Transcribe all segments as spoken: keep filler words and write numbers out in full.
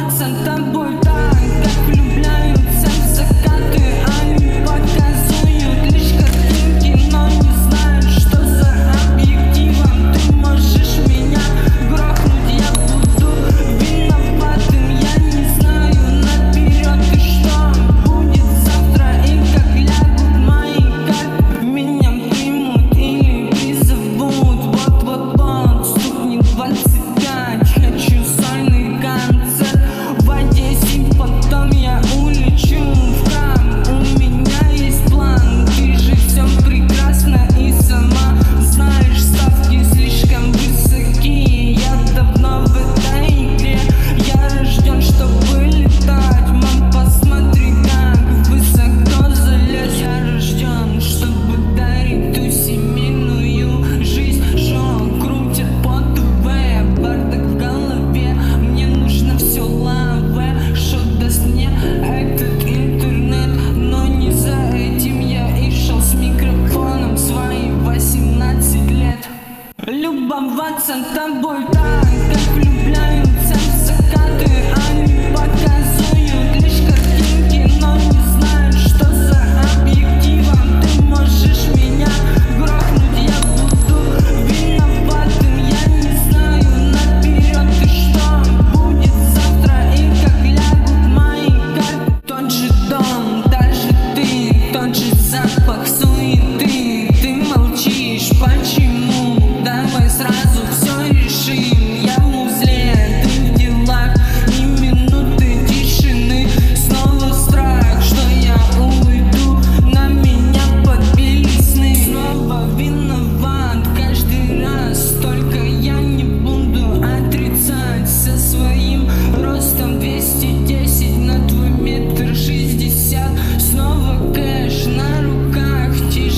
любоваться тобой так, как влюбляются в закаты. Они показывают лишь картинки, но не знают, что за объективом. Ты можешь меня грохнуть, я буду виноватым. Я не знаю наперед, и что будет завтра, и как лягут мои карты. Меня примут или призовут. Вот-вот-вот стукнет двадцать пять. Хочу сольный концерт в Одессе, потом я улечу в храм. У меня есть план, ты же все прекрасно и сама знаешь, ставки слишком высокие. Я давно в этой игре, я рожден, чтобы летать. Мам, посмотри, как высоко залез. Я рожден, чтобы дарить ту семейную жизнь, что крутят по ТВ. Бардак в голове, мне нужно все лаве, что даст мне этот интернет. Но не за этим я и шел с микрофоном свои восемнадцать лет. Любоваться тобой так, как влюбляются в закаты. Они показывают лишь картинки, но не знают, что за объективом. Ты можешь меня грохнуть, я буду виноватым. Я не знаю наперед, и что будет завтра, и как лягут мои карты. Тот же дом, даже ты, тот же запах суеты. Ты молчишь, почему? Давай сразу все решим. Я в узле, ты в делах, ни минуты тишины. Снова страх, что я уйду, на меня подбили сны. Снова виноват каждый раз, только я не буду отрицать. Со своим ростом двести десять на твой метр шестьдесят. Снова кэш на руках,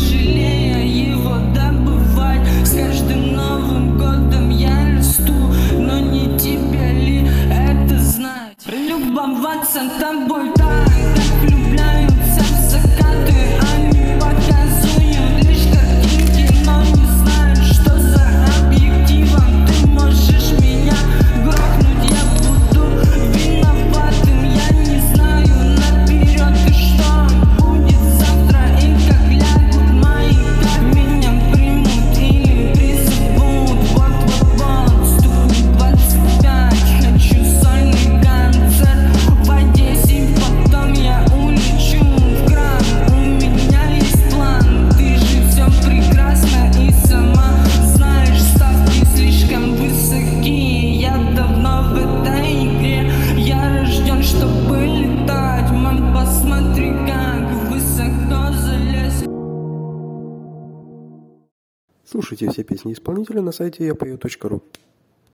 тяжелее его добывать. С каждым Новым годом я расту, но не тебе ли это знать? Любоваться тобой так, как влюбляются в закаты. Они показывают лишь картинки, но не знают, что за объективом. Ты можешь меня грохнуть, я буду виноватым. Я не знаю наперед, и что будет завтра, и как лягут мои карты. Меня примут или призовут. Вот-вот-вот стукнет двадцать пять. Хочу сольный концерт в Одессе, потом я улечу в храм. У меня есть план, ты же все прекрасно и сама знаешь, ставки слишком высокие. Я давно в этой игре, я рожден, чтобы летать. Мам, посмотри, как высоко залез. Слушайте все песни исполнителя на сайте я пою точка ру.